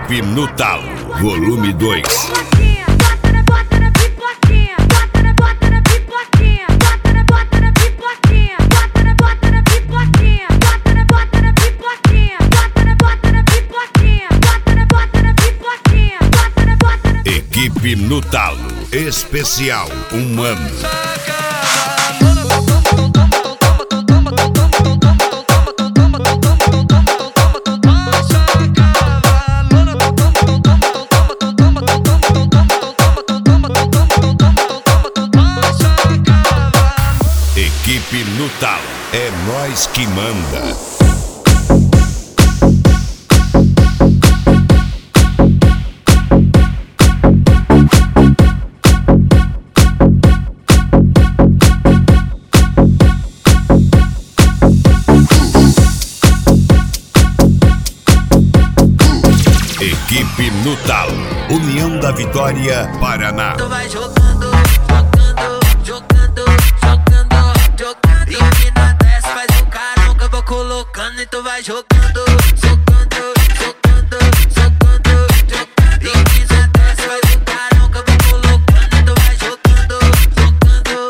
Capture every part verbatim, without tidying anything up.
Equipe no Talo, volume dois. Bota na, bota na pipoquinha, bota na, bota na pipoquinha, bota na, bota na pipoquinha, bota na, bota na pipoquinha, bota na, bota na pipoquinha, bota na, bota na pipoquinha, bota na, bota na pipoquinha, bota na, bota na. Equipe no Talo, especial um ano. Equipe no Talo, é nós que manda. Equipe no Talo, União da Vitória, Paraná. Tu vai jogando, jogando, jogando, jogando, jogando. E aqui na desce faz o carão que eu vou colocando. E tu vai jogando, jogando, jogando, jogando, jogando. E aqui na desce faz o carão que eu vou colocando. E tu vai jogando, jogando,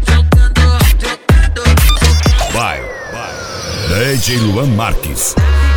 jogando, jogando, jogando. Vai, vai. D J Luan Marques.